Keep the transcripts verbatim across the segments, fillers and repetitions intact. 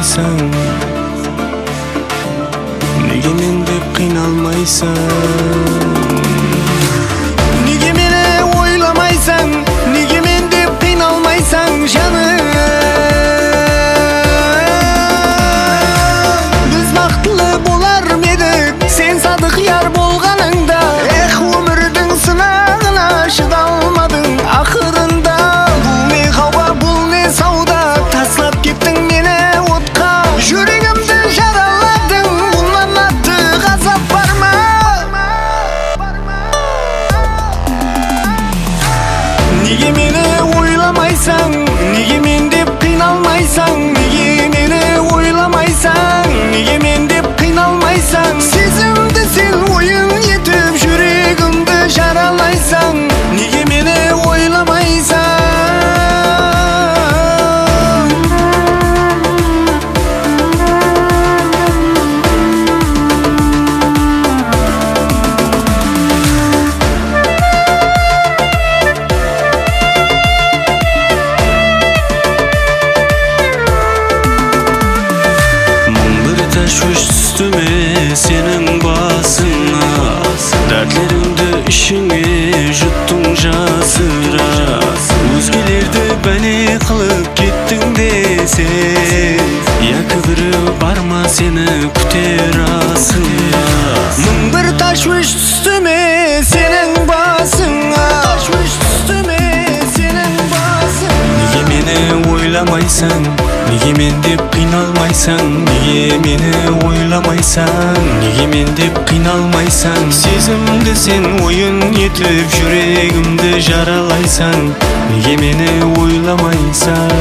ойламайсың? Неге мен деп қиналмайсың? Неге мені ойламайсың? Неге мен деп қиналмайсың жаным? Біз бақытлы болар едік, сен садық яр болғаныңда. Эх, өмірдің сынағына шыдалмадың ақырында. Бұл не қауға, бұл не сауда, таслап кеттің мені отқа. Жүрегімді жараладың, бұнан артық азап бар ма? Неге мені ойламайсың? Неге мен деп қиналмайсың? Неге мені ойламайсың? Неге мен деп қиналмайсың? Сезімді сен ойын етіп жүрегімді жаралайсың. Неге мені ойламайсың? Тәшвиш түстіме сенің басыңа, дәртлеріңді ішіңе жұттың жасыра. Өзгелерді бәле қылып кеттің десең, екі бірі бар ма сені күтер асыңа? Мың бір тәшвиш түстіме сенің басыңа, неге мені ойламайсың? Неге мен деп қиналмайсың? Неге мені ойламайсың? Неге мен деп қиналмайсың? Сезімді сен ойын етіп жүрегімді жаралайсың. Неге мені ойламайсың?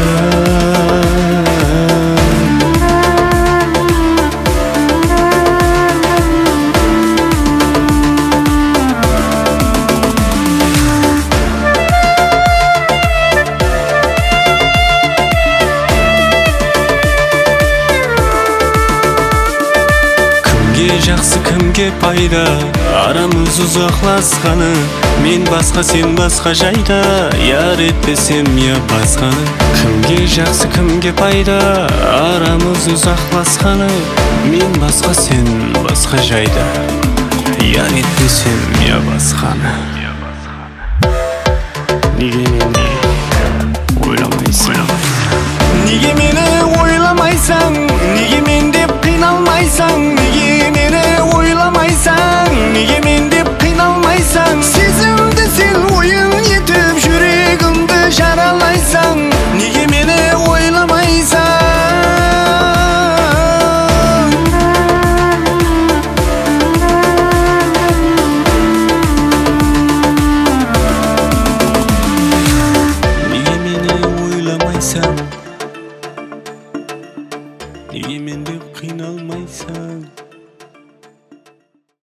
Жақсы кімге пайда, арамыз ұзақласқаны. Мен басқа, сен басқа жайда, яр етпесем я басқаны. Кімге жақсы, кімге пайда, арамыз ұзақласқаны. Мен басқа, сен басқа жайда, яр етпесем я басқаны. Неге мені ойламайсың? Неге мені ойламайсың? Неге мен де